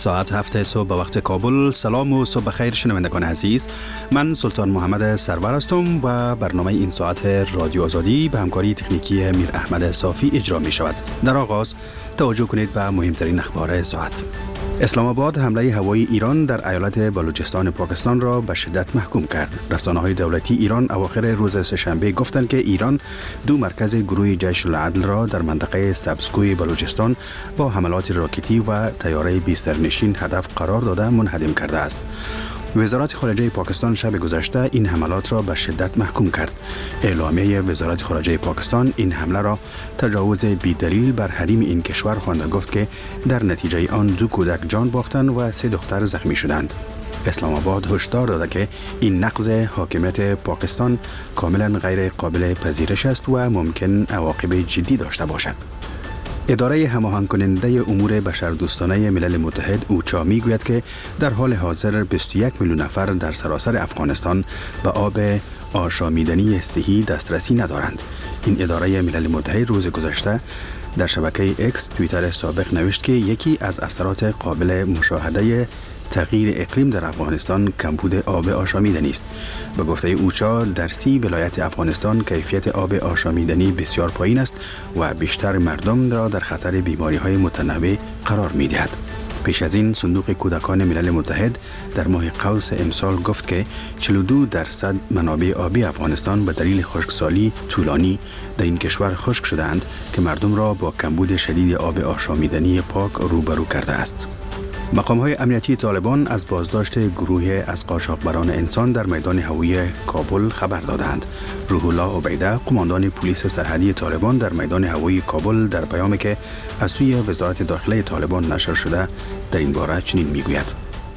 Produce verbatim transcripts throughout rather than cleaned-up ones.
ساعت هفت صبح به وقت کابل. سلام و صبح بخیر شنوندگان عزیز. من سلطان محمد سرور هستم و برنامه این ساعت رادیو آزادی به همکاری تکنیکی میر احمد صافی اجرا می شود. در آغاز توجه کنید به مهمترین اخبار ساعت. اسلام آباد حمله هوایی ایران در ایالت بلوچستان پاکستان را به شدت محکوم کرد. رسانه‌های دولتی ایران اواخر روز سه‌شنبه گفتند که ایران دو مرکز گروه جیش العدل را در منطقه سبزگوی بلوچستان با حملات راکتی و طیاره بی سرنشین هدف قرار داده منهدم کرده است. وزارت خارجه پاکستان شب گذشته این حملات را به شدت محکوم کرد. اعلامیه وزارت خارجه پاکستان این حمله را تجاوز بی‌دلیل بر حریم این کشور خوانده، گفت که در نتیجه آن دو کودک جان باختند و سه دختر زخمی شدند. اسلام آباد هشدار داده که این نقض حاکمیت پاکستان کاملا غیر قابل پذیرش است و ممکن عواقب جدی داشته باشد. اداره هماهنگ کننده امور بشردوستانه ملل متحد اوچا می گوید که در حال حاضر بیست و یک میلیون نفر در سراسر افغانستان به آب آشامیدنی صحی دسترسی ندارند. این اداره ملل متحد روز گذشته در شبکه اکس توییتر سابق نوشت که یکی از اثرات قابل مشاهده تغییر اقلیم در افغانستان کمبود آب آشامیدنی است. به گفته اوچا در سی ولایت افغانستان کیفیت آب آشامیدنی بسیار پایین است و بیشتر مردم را در خطر بیماری‌های متنوع قرار می‌دهد. پیش از این صندوق کودکان ملل متحد در ماه قوس امسال گفت که چهل و دو درصد منابع آبی افغانستان به دلیل خشکسالی طولانی در این کشور خشک شدند که مردم را با کمبود شدید آب آشامیدنی پاک روبرو کرده است. مقام‌های امنیتی طالبان از بازداشت گروه از قاچاقبران انسان در میدان هوایی کابل خبر دادند. روح الله عبیده، قماندان پلیس سرحدی طالبان در میدان هوایی کابل، در پیامی که از سوی وزارت داخله طالبان نشر شده در این باره چنین میگوید: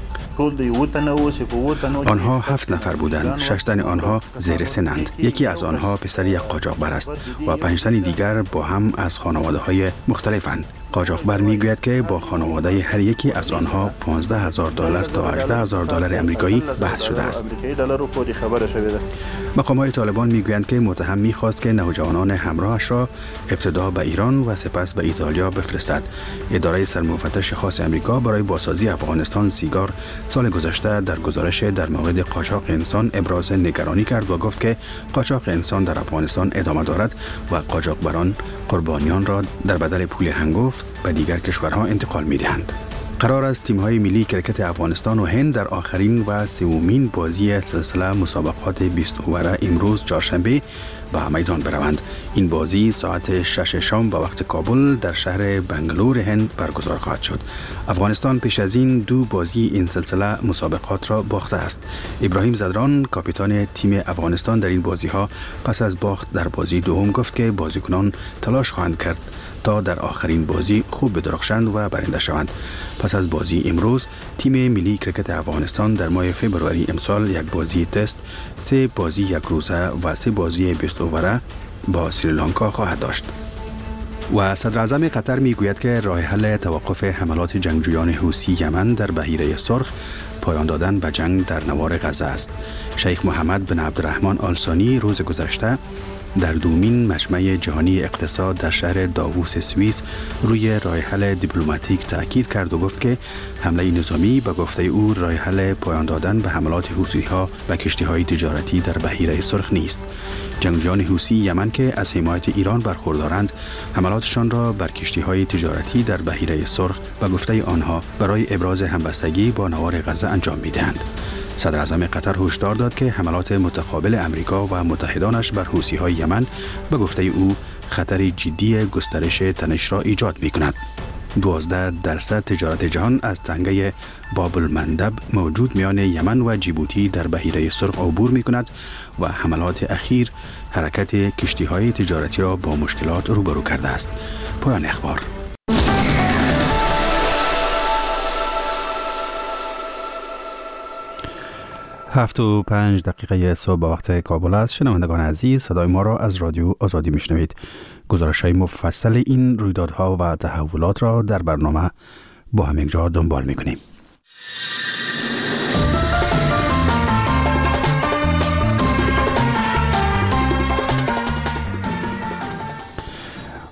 آنها هفت نفر بودند. شش تن آنها زیر سنند. یکی از آنها پسر یک قاچاقبر است و پنج تن دیگر با هم از خانواده‌های مختلفند. قاچاقبر میگوید که با خانواده هر یکی از آنها پانزده هزار دلار تا هجده هزار دلار آمریکایی بحث شده است. مقام‌های طالبان میگویند که متهم میخواست که نوجوانان همراهش را ابتدا به ایران و سپس به ایتالیا بفرستد. اداره سرمفتش خاص آمریکا برای بازسازی افغانستان سیگار سال گذشته در گزارش در مورد قاچاق انسان ابراز نگرانی کرد و گفت که قاچاق انسان در افغانستان ادامه دارد و قاچاقبران قربانیان را در بدل پول هنگفت به دیگر کشورها انتقال می‌دهند. قرار است تیم‌های ملی کرکت افغانستان و هند در آخرین و سومین بازی سلسله مسابقات بیست اووره امروز چهارشنبه به میدان بروند. این بازی ساعت شش شام به وقت کابل در شهر بنگلور هند برگزار خواهد شد. افغانستان پیش از این دو بازی این سلسله مسابقات را باخته است. ابراهیم زدران، کاپیتان تیم افغانستان در این بازی‌ها، پس از باخت در بازی دوم گفت که بازیکنان تلاش خواهند کرد تا در آخرین بازی خوب بدرخشند و برنده شوند. پس از بازی امروز تیم ملی کرکت افغانستان در ماه فوریه امسال یک بازی تست، سه بازی یک روزه و سه بازی بیست اووره با سریلانکا خواهد داشت. و صدر اعظم قطر می گوید که راه حل توقف حملات جنگجویان حوثی یمن در بحیره سرخ پایان دادن به جنگ در نوار غزه است. شیخ محمد بن عبدالرحمن آل ثانی روز گذشته در دومین مجمع جهانی اقتصاد در شهر داووس سوئیس روی راه حل دیپلماتیک تاکید کرد و گفت که حمله نظامی به گفته او راه حل پایان دادن به حملات حوثی‌ها و کشتی‌های تجارتی در بحیره سرخ نیست. جنگجویان حوثی یمن که از حمایت ایران برخوردارند، حملاتشان را بر کشتی‌های تجارتی در بحیره سرخ به گفته آنها برای ابراز همبستگی با نوار غزه انجام می‌دهند. صدر اعظم قطر هشدار داد که حملات متقابل امریکا و متحدانش بر حوثی‌های یمن به گفته او خطر جدی گسترش تنش را ایجاد می‌کند. دوازده درصد تجارت جهان از تنگه باب المندب موجود میان یمن و جیبوتی در بحیره سرخ عبور می‌کند و حملات اخیر حرکت کشتی‌های تجارتی را با مشکلات روبرو کرده است. پایان اخبار. هفت و پنج دقیقه صبح وقت کابل است. شنوندگان عزیز، صدای ما را از رادیو آزادی میشنوید. گزارش‌های مفصل این رویدادها و تحولات را در برنامه با هم یک جا دنبال می‌کنیم.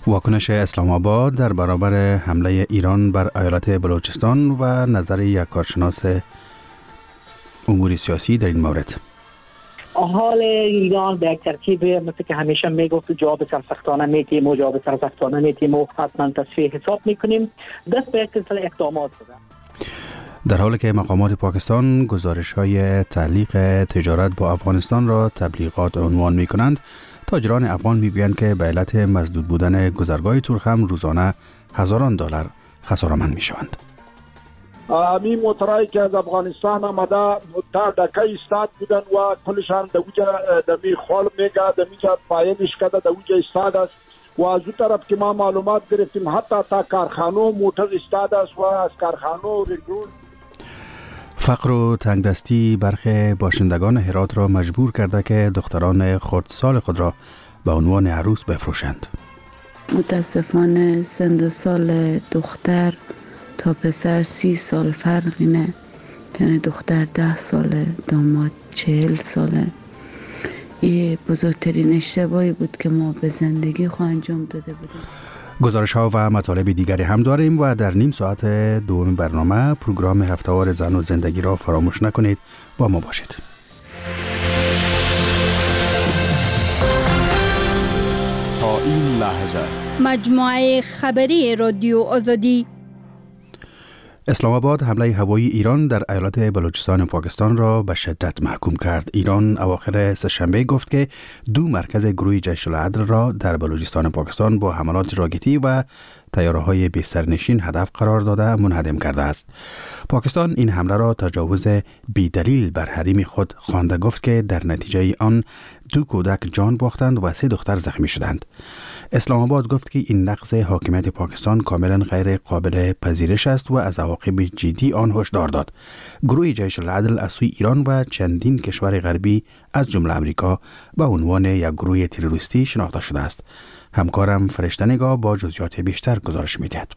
واکنش اسلام آباد در برابر حمله ایران بر ایالت بلوچستان و نظر یک کارشناس امور سیاسی در این مورد. حال ایران به یک ترکیب مثل که همیشه میگفت جواب سرسختانه میتیم و جواب سرسختانه میتیم و حتما تصفیه حساب میکنیم، دست به یک سلسله اقدامات زدن. در حالی که مقامات پاکستان گزارش های تعلیق تجارت با افغانستان را تبلیغات عنوان می کنند، تاجران افغان می گویند که به علت مسدود بودن گذرگاه تورخم روزانه هزاران دلار خساره‌مند می شوند. می موترایی که از افغانستان آمده تا دکه ایستاد بودن و کلشان دوجه دمی خال میگه دمیجا پایینش کده دوجه ایستاد است و از اون طرف که ما معلومات گرفتیم حتی تا کارخانو موتر ایستاد است و از کارخانو رنگون. فقر و تنگدستی برخی باشندگان هرات را مجبور کرده که دختران خردسال خود را به عنوان عروس بفروشند. متاسفانه سن سال دختر تا پسر سی سال فرقی نه، یعنی دختر ده ساله داماد چهل ساله. این بزرگترین اشتباهی بود که ما به زندگی خود انجام داده بودیم. گزارش ها و مطالب دیگری هم داریم و در نیم ساعت دوم برنامه پروگرام هفته‌وار زن و زندگی را فراموش نکنید، با ما باشید. تا این لحظه مجموعه خبری رادیو آزادی. اسلام آباد حمله هوایی ایران در ایالت بلوچستان پاکستان را به شدت محکوم کرد. ایران اواخر سه‌شنبه گفت که دو مرکز گروه جیش العدل را در بلوچستان پاکستان با حملات راکتی و طیاره‌های بی سرنشین هدف قرار داده منهدم کرده است. پاکستان این حمله را تجاوز بی دلیل بر حریم خود خوانده، گفت که در نتیجه آن دو کودک جان باختند و سه دختر زخمی شدند. اسلام آباد گفت که این نقض حاکمیت پاکستان کاملا غیر قابل پذیرش است و از عواقب جدی آن هشدار داد. گروه جیش العدل از سوی ایران و چندین کشور غربی از جمله امریکا به عنوان یک گروه تروریستی شناخته شده است. همکارم فرشته نگاه با جزئیات بیشتر گزارش می‌دهد.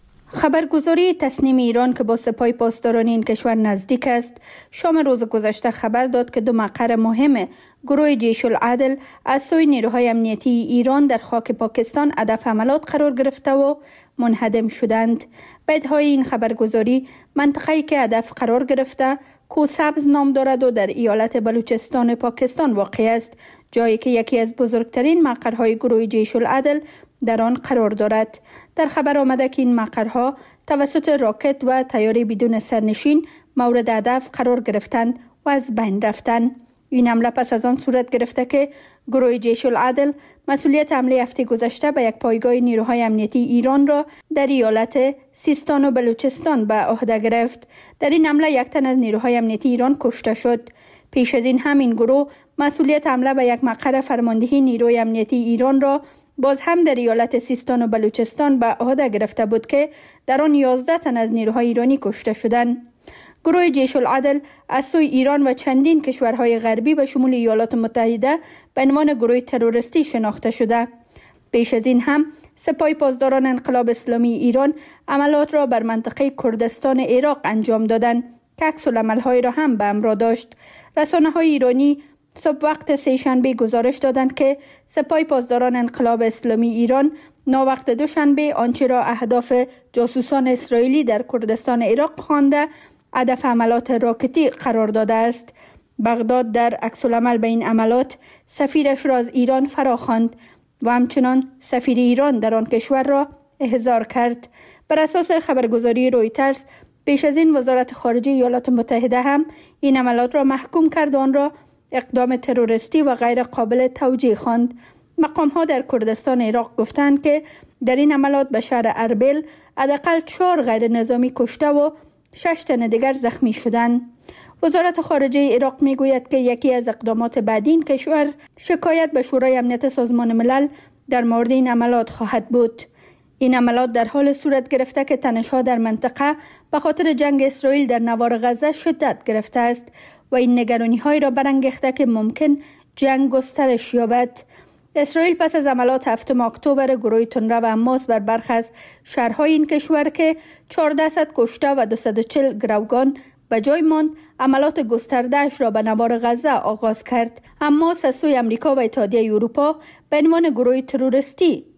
خبرگزاری تسنیم ایران که با سپاه پاسداران این کشور نزدیک است، شام روز گذشته خبر داد که دو مقر مهم گروه جیش العدل از سوی نیروهای امنیتی ایران در خاک پاکستان هدف حملات قرار گرفته و منهدم شدند. بیت‌های این خبرگزاری منطقه‌ای که هدف قرار گرفته کوسبز نام دارد و در ایالت بلوچستان پاکستان واقع است، جایی که یکی از بزرگترین مقرهای گروه جیش العدل در آن قرار دارد. در خبر آمده که این مقرها توسط راکت و طیاره بدون سرنشین مورد هدف قرار گرفتند و از بین رفتند. این حمله پس از آن صورت گرفته که گروه جیش العدل مسئولیت حمله هفته گذشته به یک پایگاه نیروهای امنیتی ایران را در ایالت سیستان و بلوچستان به عهده گرفت. در این حمله یک تن از نیروهای امنیتی ایران کشته شد. پیش از این هم این گروه مسئولیت حمله به یک مقر فرماندهی نیروی امنیتی ایران را باز هم در ایالت سیستان و بلوچستان به عهده گرفته بود که در آن یازده تن از نیروهای ایرانی کشته شدند. گروه جیش العدل از سوی ایران و چندین کشورهای غربی به شمول ایالات متحده به عنوان گروه تروریستی شناخته شده. پیش از این هم سپاه پاسداران انقلاب اسلامی ایران عملات را بر منطقه کردستان عراق انجام دادند که عکس‌العمل‌های را هم به همراه داشت. رسانه‌های ایرانی صبح وقت سه‌شنبه گزارش دادند که سپاه پاسداران انقلاب اسلامی ایران ناوقت دوشنبه آنچه را اهداف جاسوسان اسرائیلی در کردستان عراق خوانده هدف عملات راکتی قرار داده است. بغداد در عکس‌العمل به این عملات سفیرش را از ایران فراخواند و همچنان سفیر ایران در آن کشور را احضار کرد. بر اساس خبرگزاری رویترز پیش از این وزارت خارجه ایالات متحده هم این عملات را محکوم کرد و آن را اقدام تروریستی و غیر قابل توجیه خواند. مقام‌ها در کردستان عراق گفتند که در این عملات به شهر اربیل حداقل چهار غیر نظامی کشته و شش تن دیگر زخمی شدند. وزارت خارجه عراق میگوید که یکی از اقدامات بعدی این کشور شکایت به شورای امنیت سازمان ملل در مورد این عملات خواهد بود. این عملات در حال صورت گرفته که تنش‌ها در منطقه به خاطر جنگ اسرائیل در نوار غزه شدت گرفته است و این نگرانی‌های را برانگیخته که ممکن جنگ گسترش یابد. اسرائیل پس از عملات هفتم اکتبر گروه تندرو و حماس بر برخی از شهرهای این کشور که چهارصد کشته و دویست و چهل گروگان به جای ماند، عملات گسترده‌اش را به نوار غزه آغاز کرد. حماس از سوی امریکا و اتحادیه اروپا به عنوان گروه تروریستی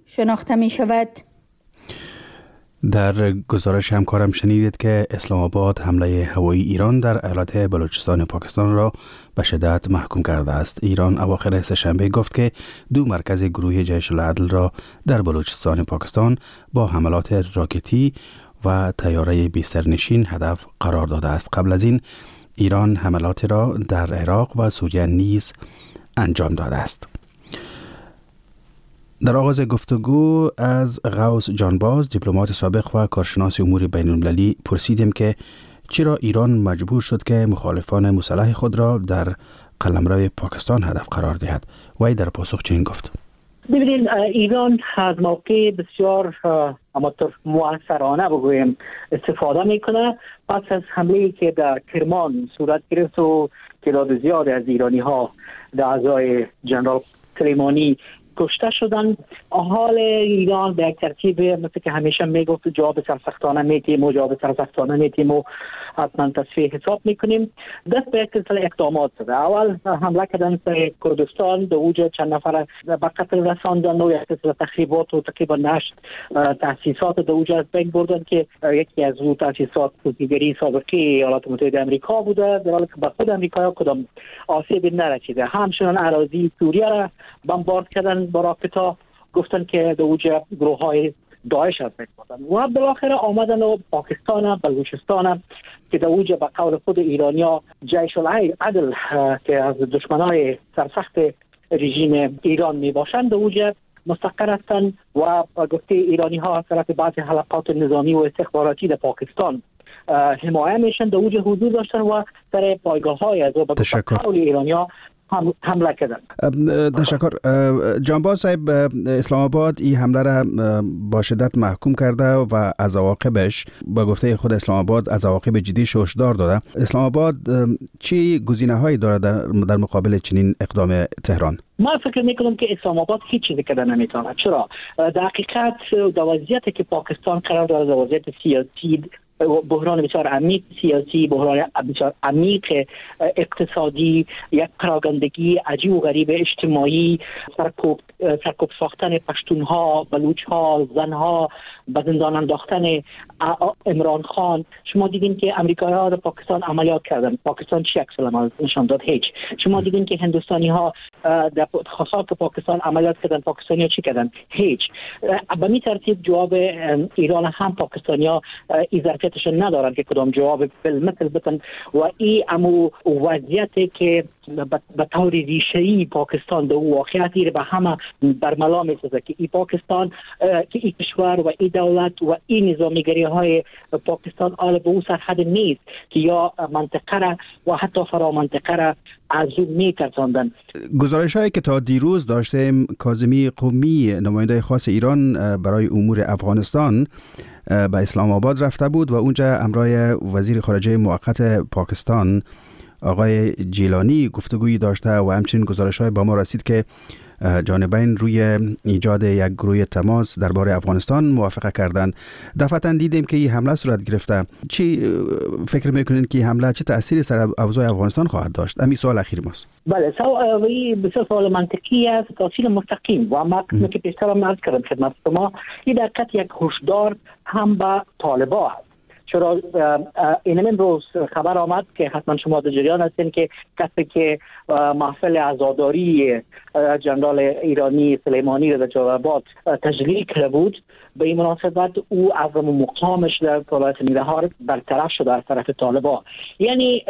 شناخته می شود. در گزارش همکارم شنیدید که اسلام آباد حمله هوایی ایران در ایالت بلوچستان پاکستان را به شدت محکوم کرده است. ایران اواخر سه‌شنبه گفت که دو مرکز گروه جیش العدل را در بلوچستان پاکستان با حملات راکتی و طیاره بی سرنشین هدف قرار داده است. قبل از این ایران حملات را در عراق و سوریه نیز انجام داده است. در آغاز گفتگو از غوث جانباز، دیپلمات سابق و کارشناس امور بین المللی، پرسیدیم که چرا ایران مجبور شد که مخالفان مسلح خود را در قلمرو پاکستان هدف قرار دهد. وی در پاسخ چنین گفت: ببینید، ایران از موقع بسیار اماتور موثرانه بگویم استفاده میکنه. پس از حمله که در کرمان صورت گرفت و تعداد زیاد از ایرانی ها در اعضای جنرال سلیمانی کشته شدن، حال ایران به یک ترتیب مثل که همیشه میگفت جواب سرسختانه میتیم و جواب سرسختانه میتیم و حتما تصفیه حساب میکنیم. دست به یک سلسله اقدامات زده. اول حمله کردن سر کردستان، در اوج چند نفر به قتل رساندن و یک سلسله تخریبات و تقریبا نشت تاسیسات در اوج از بین بردن که یکی از اون تاسیسات سوزنگری سابقه ایالات متحده آمریکا بوده، در حالی که به خود آمریکا کدام آسیبی نرسیده. همچنین اراضی سوریه را بمبارد کردن با راکت‌ها، گفتن که در اوج گروه‌های داعش هست می‌بودن و بالاخره آمدن و پاکستان، بلوچستان که در اوج به قول خود ایرانیا جیش العدل که از دشمنای سرسخت رژیم ایران میباشند در اوج مستقر هستند و گفته ایرانی ها طرف بعضی حلقات نظامی و استخباراتی در پاکستان حمایه میشن، در اوج حضور داشتن و در پایگاه های از به قول ایرانیا هم حمله کردن. تشکر. جانباز صاحب، اسلام آباد این حمله را با شدت محکوم کرده و از عواقبش با گفته خود اسلام آباد از عواقب جدی هشدار داده. اسلام آباد چی گزینه‌هایی دارد در مقابل چنین اقدام تهران؟ ما فکر میکنم که اسلام آباد هیچ چیزی کردن نمیتونه. چرا؟ در حقیقت در وضعیتی که پاکستان قرار داره، در وضعیت سیاسی، بحران بسیار عمیق سیاسی، بحران بسیار عمیق اقتصادی، یک پراگندگی عجیب و غریب اجتماعی، سرکوب سرکوب ساختن پشتونها، بلوچها، زنها، به زندان انداختن عمران خان. شما دیدین که امریکایی‌ها در پاکستان عملیات کردن، پاکستان چی عکس العمل نشان داد؟ هیچ. شما دیدین که هندوستانی‌ها در خاصات پاکستان عملیات کردن، پاکستانی‌ها چی کردن؟ هیچ. به این ترتیب جواب ایران هم پاکستانی‌ها ظرفیتشون ندارن که کدام جواب بالمثل بدن و این امو وضعیتی که به طور ریشه‌ای پاکستان در واقعیتی رو به همه برملا می‌سازه که این پاکستان، که این کشور و این دولت و این نظامیگری های پاکستان آل به اون سرحد نیست که یا منطقه را و حتی فرا منطقه را از اون می‌ترساندن. گزارش هایی که تا دیروز داشتیم، کاظمی قمی نماینده خاص ایران برای امور افغانستان به اسلام آباد رفته بود و اونجا همراه وزیر خارجه موقت پاکستان آقای جیلانی گفتگویی داشته و همچنین گزارش های با ما رسید که جانبین روی ایجاد یک گروه تماس درباره افغانستان موافقه کردند. دفعتاً دیدیم که این حمله صورت گرفته. چی فکر میکنین که حمله چه تأثیری سر اوضاع افغانستان خواهد داشت؟ همین سوال اخیر ماست. بله، سوال بسیار سوال منطقی است، تأثیر مستقیم و ما که پیشتر هم عرض کردم خدمت شما، این دقیقاً یک هشدار هم به طالبان است. چرا این امروز خبر آمد که حتما شما در جریان هستین که کسی که محفل عزاداری جنرال ایرانی سلیمانی را در جلال‌آباد تشکیل کرده بود، به این مناسبت او از مقامش در ولایت نیرهار برطرف شده از طرف طالبان. یعنی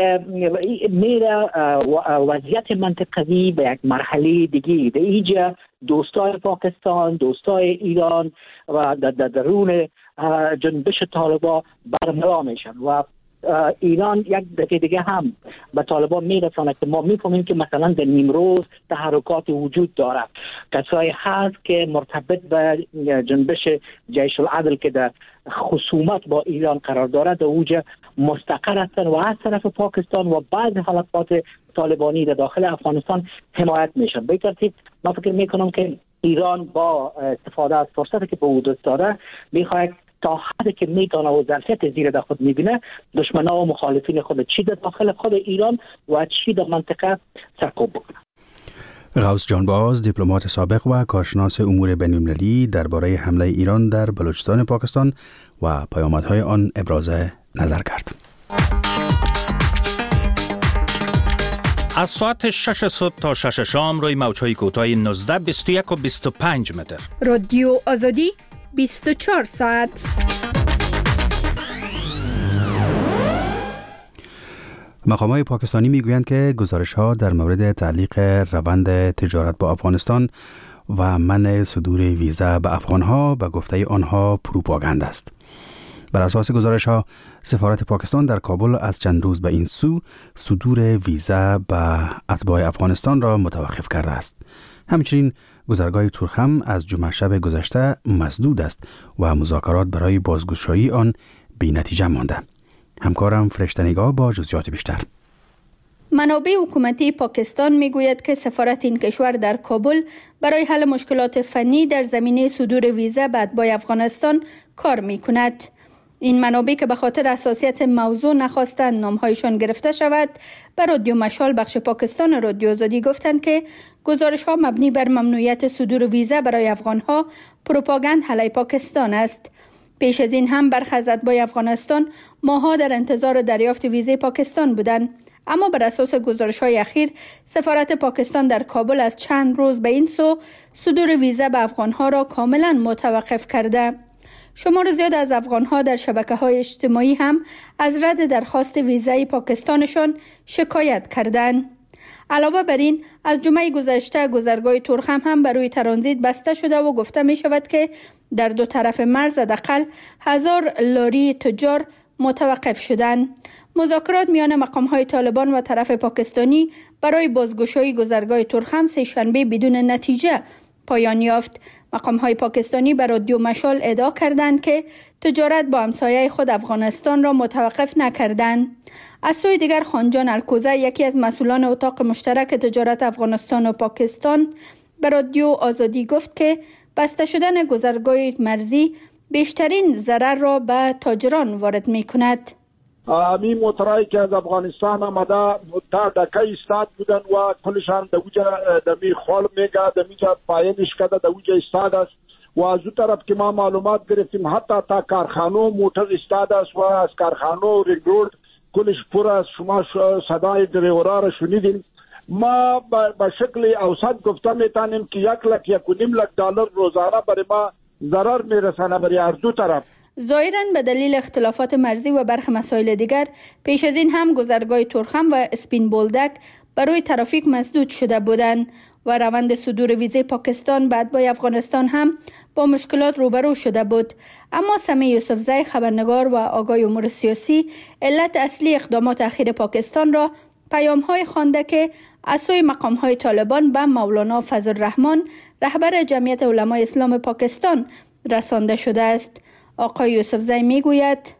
میره وضعیت منطقوی به یک مرحله دیگه. در اینجا دوستای پاکستان، دوستای ایران و در درون جنبش طالبان برملا میشن و ایران یک دفعه دیگه هم به طالبان میرسانه که ما میفهمیم که مثلا در نیمروز تحرکات وجود داره، کسایی هست که مرتبط به جنبش جیش العدل که در خصومت با ایران قرار داره در اوج مستقر هستند و از طرف پاکستان و بعض حلقات طالبانی در داخل افغانستان حمایت میشن. به ترتیب من فکر میکنم که ایران با استفاده از فرصتی که به او دست داره میخواد تا حدی که میتونه و ظرفیت زیر در خود میبینه دشمنا و مخالفین خود چی در داخل خود ایران و چی در منطقه سرکوب بکنه. غوث جانباز، دیپلمات سابق و کارشناس امور بین‌المللی درباره حمله ایران در بلوچستان پاکستان و پیامدهای آن ابراز نظر کرد. از ساعت شش صبح تا شش شام روی موج‌های کوتاه نوزده، بیست و یک و بیست و پنج متر. رادیو آزادی بیست و چهار ساعت. مقامات پاکستانی میگویند که گزارش‌ها در مورد تعلیق روند تجارت با افغانستان و منع صدور ویزا به افغان‌ها به گفته آنها پروپاگاند است. بر اساس گزارش‌ها، سفارت پاکستان در کابل از چند روز به این سو صدور ویزا به اتباع افغانستان را متوقف کرده است. همچنین گذرگاه تورخم از جمعه شب گذشته مسدود است و مذاکرات برای بازگشایی آن بی‌نتیجه مانده. همکارم فرشته‌نگاه با جزئیات بیشتر. منابع حکومتی پاکستان میگوید که سفارت این کشور در کابل برای حل مشکلات فنی در زمینه صدور ویزا به اتباع افغانستان کار میکند. این منابع که به خاطر حساسیت موضوع نخواستند نامهایشان گرفته شود، به رادیو مشال بخش پاکستان رادیو آزادی گفتند که گزارش ها مبنی بر ممنوعیت صدور ویزا برای افغانها پروپاگاند علیه پاکستان است. پیش از این هم برخی از اتباع افغانستان ماها در انتظار دریافت ویزای پاکستان بودند، اما بر اساس گزارش‌های اخیر سفارت پاکستان در کابل از چند روز به این سو صدور ویزا به افغانها را کاملا متوقف کرده. شمار زیاد از افغانها در شبکه‌های اجتماعی هم از رد درخواست ویزای پاکستانشان شکایت کردند. علاوه بر این، از جمعه گذشته گذرگاه تورخم هم برای ترانزیت بسته شده و گفته می شود که در دو طرف مرز حداقل هزار لاری تجار متوقف شدند. مذاکرات میان مقام‌های طالبان و طرف پاکستانی برای بازگشایی گذرگاه تورخم سه شنبه بدون نتیجه پایان یافت. مقام‌های پاکستانی بر رادیو مشال ادعا کردند که تجارت با همسایه خود افغانستان را متوقف نکردند. از سوی دیگر خانجان الکوزه، یکی از مسئولان اتاق مشترک تجارت افغانستان و پاکستان، به رادیو آزادی گفت که بسته شدن گذرگاه مرزی بیشترین ضرر را به تاجران وارد می کند. امی موترایی که از افغانستان آمده تا دکه ایستاد بودن و کلشان دوجا دمی خال میگه دمیجا پایینش کده دوجا ایستاد است و از اون طرف که ما معلومات گرفتیم حتی تا کارخانو موتر ایستاد است و از کارخانو رینگ رود کلش پر از شما صدای دریورا را شنیدیم. ما به شکل اوسط گفته میتونیم که یک لک یک و نیم لک دلار روزانه برای ما ضرر میرسانه برای هر دو طرف. ظاهراً به دلیل اختلافات مرزی و برخی مسائل دیگر پیش از این هم گذرگاه تورخم و اسپین بولدک برای ترافیک مسدود شده بودند و روند صدور ویزای پاکستان به اتباع افغانستان هم با مشکلات روبرو شده بود. اما سمی یوسفزی، خبرنگار و آگاه امور سیاسی، علت اصلی اقدامات اخیر پاکستان را پیام‌های خوانده که از سوی مقام‌های طالبان به مولانا فضل الرحمن، رهبر جمعیت علمای اسلام پاکستان، رسانده شده است. آقای یوسفزی میگوید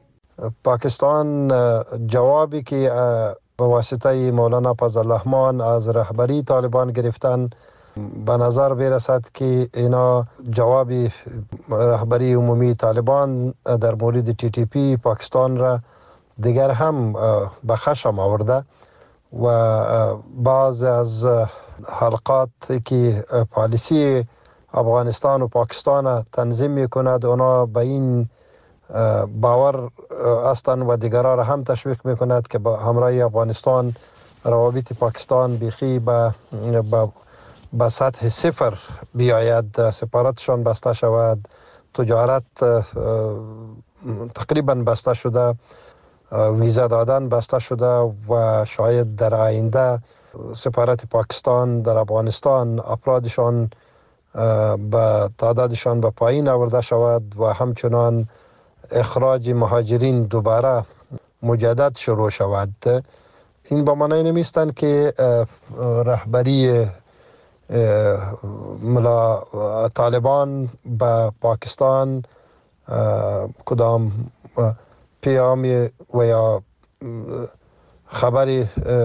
پاکستان جوابی که به واسطه مولانا فضل الرحمن از رهبری طالبان گرفتن به نظر برسد که اینا جوابی رهبری عمومی طالبان در مورد تی تی پی پاکستان را دیگر هم به خشم آورده و بعض از حلقات که پالیسی افغانستان و پاکستان تنظیم می کند اونا به این باور هستند و دیگرها را هم تشویق می کند که با همراه افغانستان روابط پاکستان بیخی به به سطح صفر بیاید، سفارتشان بسته شود، تجارت تقریبا بسته شده، ویزا دادن بسته شده و شاید در آینده سفارت پاکستان در افغانستان افرادشان به تعدادشان به پایین آورده شود و همچنان اخراج مهاجرین دوباره مجدد شروع شود. این با معنی نمیستند که رهبری ملا طالبان به پاکستان کدام پیامی و یا خبری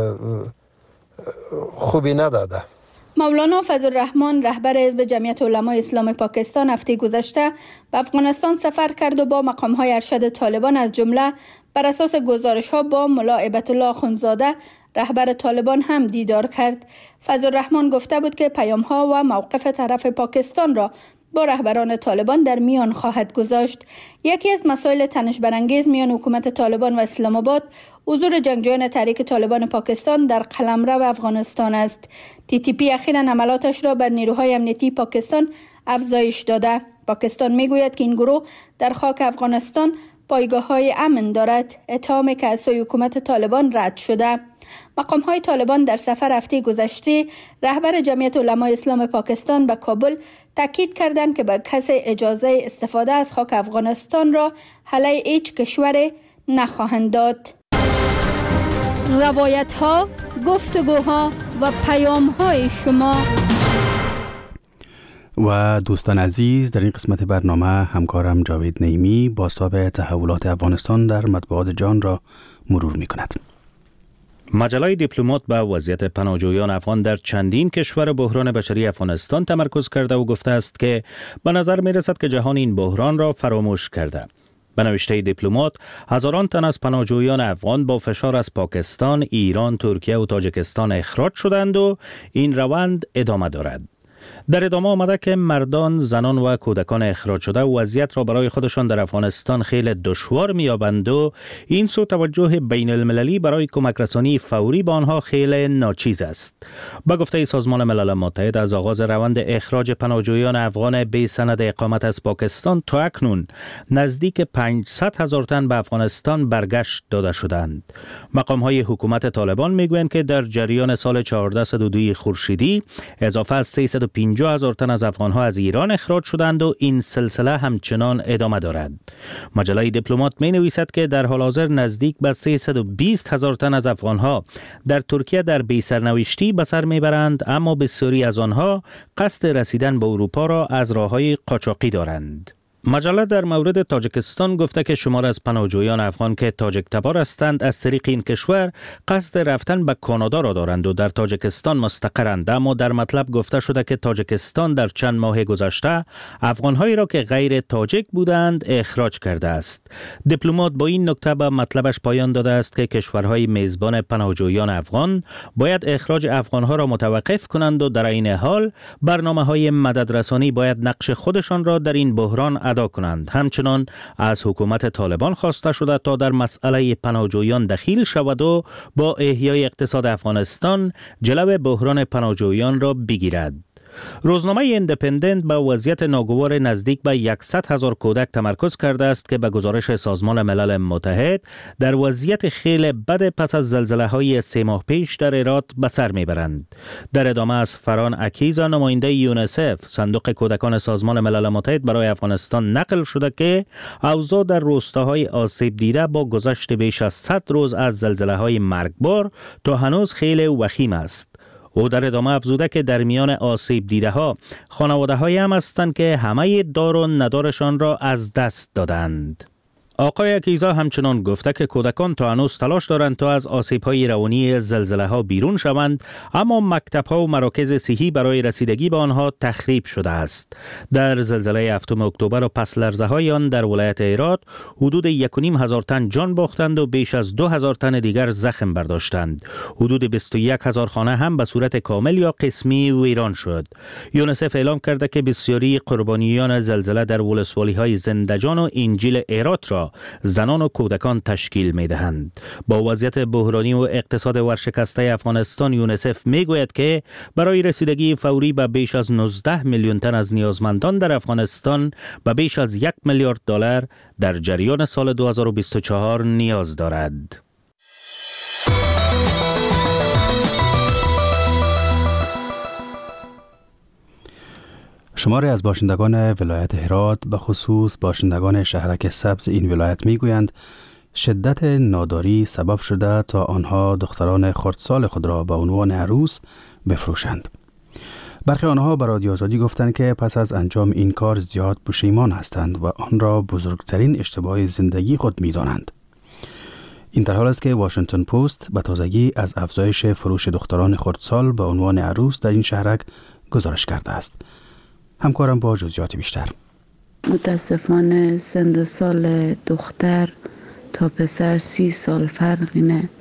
خوبی نداده. مولانا فضل الرحمن، رهبر حزب جمعیت علمای اسلام پاکستان، هفته گذشته به افغانستان سفر کرد و با مقام‌های ارشد طالبان از جمله بر اساس گزارش‌ها با ملا هیبت الله اخندزاده، رهبر طالبان هم دیدار کرد. فضلالرحمن گفته بود که پیام‌ها و موقف طرف پاکستان را با رهبران طالبان در میان خواهد گذاشت. یکی از مسائل تنش برانگیز میان حکومت طالبان و اسلام آباد حضور جنگجویان تحریک طالبان پاکستان در قلمرو افغانستان است. تی تی پی اخیراً حملاتش را بر نیروهای امنیتی پاکستان افزایش داده. پاکستان میگوید که این گروه در خاک افغانستان پایگاه‌های امن دارد، اتهامی که از سوی حکومت طالبان رد شده. مقام‌های طالبان در سفر هفته گذشته رهبر جمعیت علمای اسلام پاکستان به کابل تاکید کردند که به کسی اجازه استفاده از خاک افغانستان را علیه هیچ کشور نخواهند داد. روایت‌ها، گفتگوها و پیام‌های شما. و دوستان عزیز، در این قسمت برنامه همکارم جاوید نعیمی بازتاب تحولات افغانستان در مطبوعات جهان را مرور می کند. مجله دیپلمات به وضعیت پناهجویان افغان در چندین کشور بحران بشری افغانستان تمرکز کرده و گفته است که به نظر می رسد که جهان این بحران را فراموش کرده. به نوشته دیپلمات، هزاران تن از پناهجویان افغان با فشار از پاکستان، ایران، ترکیه و تاجیکستان اخراج شدند و این روند ادامه دارد. در ادامه آمده که مردان، زنان و کودکان اخراج شده وضعیت را برای خودشان در افغانستان خیلی دشوار می‌یابند و این سو توجه بین المللی برای کمک رسانی فوری به آنها خیلی ناچیز است. با گفته سازمان ملل متحد، از آغاز روند اخراج پناهجویان افغان بی سند اقامت از پاکستان تا اکنون نزدیک پانصد هزار تن به افغانستان برگشت داده شدند. مقام‌های حکومت طالبان میگویند که در جریان سال چهارصد و دو خورشیدی اضافه از سیصد و پنجاه هزار تن از افغان‌ها از ایران اخراج شدند و این سلسله همچنان ادامه دارد. مجله دیپلمات می نویسد که در حال حاضر نزدیک به سیصد و بیست هزار تن از افغان‌ها در ترکیه در بی سرنوشتی به سر میبرند، اما بسیاری از آنها قصد رسیدن به اروپا را از راه‌های قاچاقی دارند. مجله در مورد تاجیکستان گفته که شمار از پناهجویان افغان که تاجیک تبار هستند از طریق این کشور قصد رفتن به کانادا را دارند و در تاجیکستان مستقرند، اما در مطلب گفته شده که تاجیکستان در چند ماه گذشته افغانهایی را که غیر تاجیک بودند اخراج کرده است. دیپلمات با این نکته به مطلبش پایان داده است که کشورهای میزبان پناهجویان افغان باید اخراج افغانها را متوقف کنند و در این حال برنامه‌های مددرسانی باید نقش خودشان را در این بحران ادا کنند. همچنان از حکومت طالبان خواسته شده تا در مسئله پناهجویان دخیل شود و با احیای اقتصاد افغانستان جلو بحران پناهجویان را بگیرد. روزنامه ایندیپندنت با وضعیت ناگوار نزدیک به صد هزار کودک تمرکز کرده است که به گزارش سازمان ملل متحد در وضعیت خیلی بد پس از زلزله‌های سه ماه پیش در هرات به سر میبرند. در ادامه از فران اکیزا، نماینده یونیسف، صندوق کودکان سازمان ملل متحد برای افغانستان نقل شده که اوضاع در روستاهای آسیب دیده با گذشت بیش از صد روز از زلزله‌های مرگبار تا هنوز خیلی وخیم است. او در ادامه افزوده که در میان آسیب دیده ها خانواده هایی هم هستند که همه دار و ندارشان را از دست دادند. آقای اکیزا همچنان گفته که کودکان تا هنوز تلاش دارند تا از آسیب‌های روانی زلزله ها بیرون شوند، اما مکتب‌ها و مراکز صحی برای رسیدگی به آنها تخریب شده است. در زلزله هفتم اکتبر و پس لرزه‌های آن در ولایت هرات حدود یک و نیم هزار تن جان باختند و بیش از دو هزار تن دیگر زخم برداشتند. حدود بیست و یک هزار خانه هم به صورت کامل یا قسمی ویران شد. یونیسف اعلام کرده که بسیاری قربانیان زلزله در ولسوالی‌های زندجان و انجیل هرات را زنان و کودکان تشکیل می دهند. با وضعیت بحرانی و اقتصاد ورشکسته افغانستان، یونیسف می گوید که برای رسیدگی فوری به بیش از نوزده میلیون تن از نیازمندان در افغانستان به بیش از یک میلیارد دلار در جریان سال دو هزار و بیست و چهار نیاز دارد. شماری از باشندگان ولایت هرات، به خصوص باشندگان شهرک سبز این ولایت میگویند شدت ناداری سبب شده تا آنها دختران خردسال خود را به عنوان عروس بفروشند. برخی آنها به رادیو آزادی گفتند که پس از انجام این کار زیاد پشیمان هستند و آن را بزرگترین اشتباه زندگی خود می‌دانند. این در حال است که واشنگتن پست به تازگی از افزایش فروش دختران خردسال به عنوان عروس در این شهرک گزارش کرده است. همکارم با جزئیات بیشتر. متاسفانه سن سال دختر تا پسر سی سال فرقی نه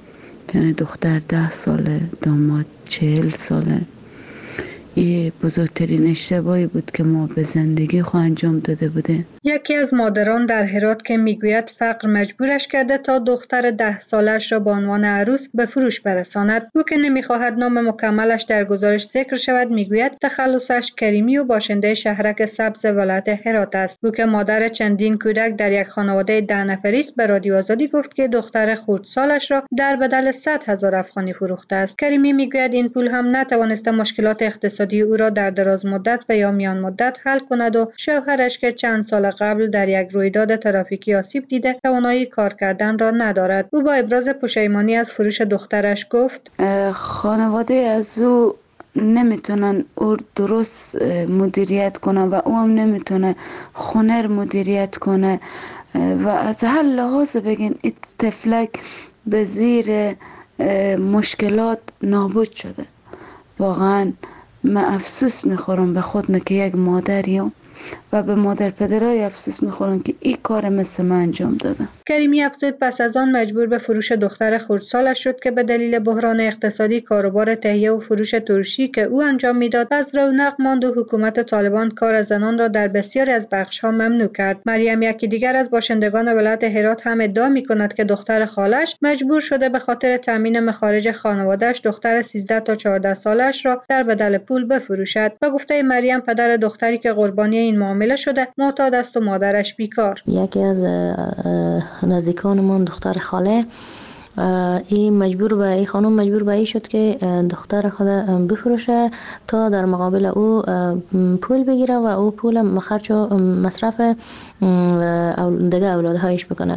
یعنی دختر ده ساله، داماد چهل ساله. این بزرگترین اشتباهی بود که ما به زندگی خود انجام داده بوده. یکی از مادران در هرات که میگوید فقر مجبورش کرده تا دختر ده سالش را به عنوان عروس به فروش برساند. او که نمیخواهد نام مکملش در گزارش ذکر شود میگوید تخلصش کریمی و باشنده شهرک سبز ولایت هرات است. او که مادر چندین کودک در یک خانواده ده نفری است به رادیو آزادی گفت که دختر خردسالش را در بدل صد هزار افغانی فروخته است. کریمی میگوید این پول هم نتوانسته مشکلات اقتصادی او را در دراز مدت و یا میان مدت حل کند و شوهرش که چند سال قبل در یک رویداد ترافیکی آسیب دیده توانایی کار کردن را ندارد. او با ابراز پشیمانی از فروش دخترش گفت خانواده از او نمیتونن او درست مدیریت کنه و او هم نمیتونه خونه مدیریت کنه و از هر لحاظ بگین این طفلک به زیر مشکلات نابود شده. واقعا من افسوس میخورم به خودم که یک مادریم و به مادر پدرای افسوس میخورم که این کار مثل من انجام دادم. کریمی افزود پس از آن مجبور به فروش دختر خردسالش شد که به دلیل بحران اقتصادی کاروبار تهیه و فروش ترشی که او انجام میداد از رونق ماند و حکومت طالبان کار زنان را در بسیاری از بخش‌ها ممنوع کرد. مریم یکی دیگر از باشندگان ولایت هرات هم ادعا میکند که دختر خالش مجبور شده به خاطر تامین مخارج خانواده‌اش دختر سیزده تا چهارده سالش را در بدل پول بفروشد. به گفته مریم پدر دختری که قربانی این معامله شده معتاد است و مادرش بیکار. یکی از نزدیکانمان دختر خاله این مجبور به این خانم مجبور به این شد که دختر خود بفروشه تا در مقابل او پول بگیره و او پول خرج و مصرف دیگه اولادهایش بکنه.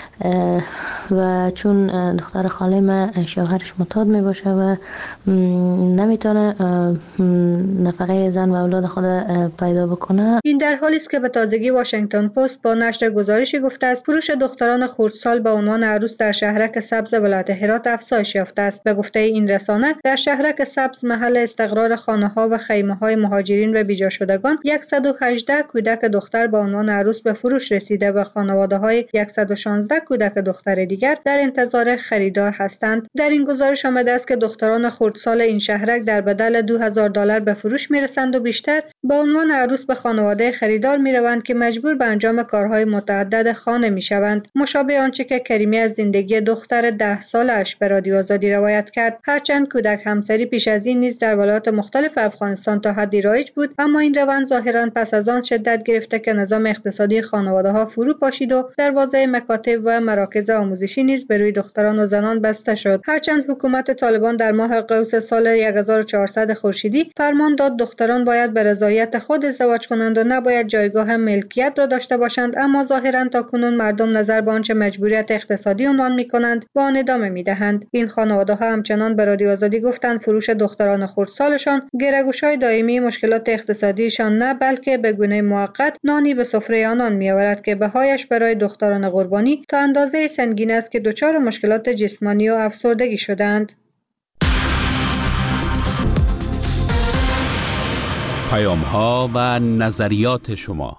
و چون دختر خاله من شوهرش معتاد می باشه و نمیتونه نفقه زن و اولاد خود پیدا بکنه. این در حالی است که به تازگی واشنگتن پست با نشر گزارشی گفته است فروش دختران خردسال به عنوان عروس در شهرک سبز ولایت هرات افزایش یافته است. به گفته این رسانه در شهرک سبز محل استقرار خانه‌ها و خیمه‌های مهاجرین و بیجا شدگان صد و هجده کودک دختر به عنوان عروس به فروش رسیده و خانواده‌های صد و شانزده کودک دختر دیگر در انتظار خریدار هستند. در این گزارش آمده است که دختران خردسال این شهرک در بدل دو هزار دلار به فروش میرسند و بیشتر به عنوان عروس به خانواده خریدار میروند که مجبور به انجام کارهای متعدد خانه میشوند. مشابه آنچه که کریمی از زندگی دختر ده سالش به رادیو آزادی روایت کرد. هرچند کودک همسری پیش از این نیز در ولایات مختلف افغانستان تا حدی رایج بود، اما این روند ظاهرا پس از آن شدت گرفته که نظام اقتصادی خانواده‌ها فرو پاشید و دروازه مکاتب و مراکز آموزشی نیز به روی دختران و زنان بسته شد. هرچند حکومت طالبان در ماه قوس سال هزار و چهارصد خورشیدی فرمان داد دختران باید به رضایت خود ازدواج کنند و نباید جایگاه ملکیت را داشته باشند، اما ظاهرا تاکنون مردم نظر به آنچه مجبوریت اقتصادی عنوان می‌کنند با آن ادامه می‌دهند. این خانواده‌ها همچنان به رادیو آزادی گفتند فروش دختران خردسالشان گره‌گشای دائمی مشکلات اقتصادیشان نه بلکه به گونه موقت نانی به سفره آنان می‌آورد که بهایش برای دختران قربانی تا اندازه سنگین است که دچار مشکلات جسمانی و افسردگی شدند. پیام‌ها و نظریات شما.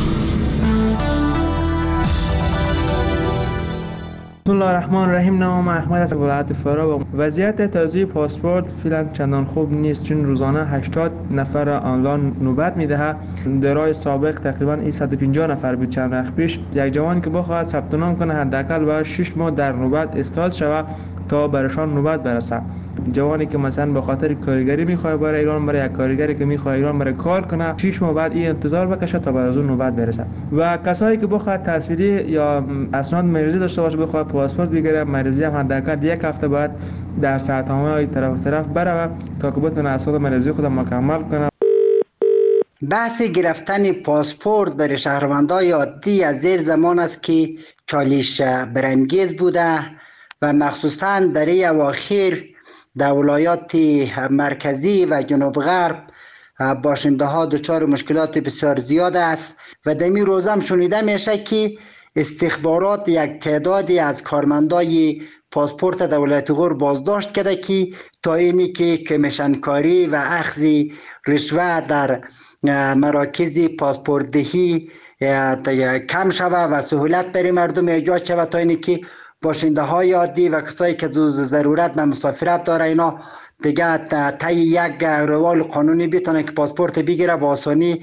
بسم الله الرحمن الرحیم. نام احمد از ولایت فرا. وضعیت توزیع پاسپورت فعلا چندان خوب نیست، چون روزانه هشتاد نفر آنلاین نوبت میدهد. درای سابق تقریبا این صد و پنجاه نفر بود چند وقت پیش. یک جوان که بخواهد ثبت نام کنه حداقل باید شش ماه در نوبت استاد شود تا برشان نوبت برسه. جوانی که مثلا به خاطر کارگری میخواد برای ایران، برای یک کارگری که میخواد ایران برای کار کنه، شش ماه بعد این انتظار بکشه تا بعد از اون نوبت برسه. و کسایی که بخواد تحصیلی یا اسناد مریضی داشته باشه بخواد پاسپورت بگیره، مریضی هم حداقل یک هفته بعد در ساعت‌های طرف طرف بره تا که بتونه اسناد مریضی خود مکمل کنه. بحث گرفتن پاسپورت برای شهروندان عادی از زیر زمان است که چالش برانگیز بوده و مخصوصاً در این اواخر در ولایات مرکزی و جنوب غرب باشنده ها دچار مشکلات بسیار زیاد است و در این روز هم شنیده میشه که استخبارات یک تعدادی از کارمندای پاسپورت دولت غور بازداشت کرده که تا اینی که کمیشن کاری و اخذ رشوه در مراکز پاسپورت دهی کم شود و سهولت برای مردم ایجاد شود تا اینی که باشنده های عادی و کسایی که ضرورت و مسافرت داره اینا دیگه طی یک روال قانونی بتونه که پاسپورت بگیره با آسانی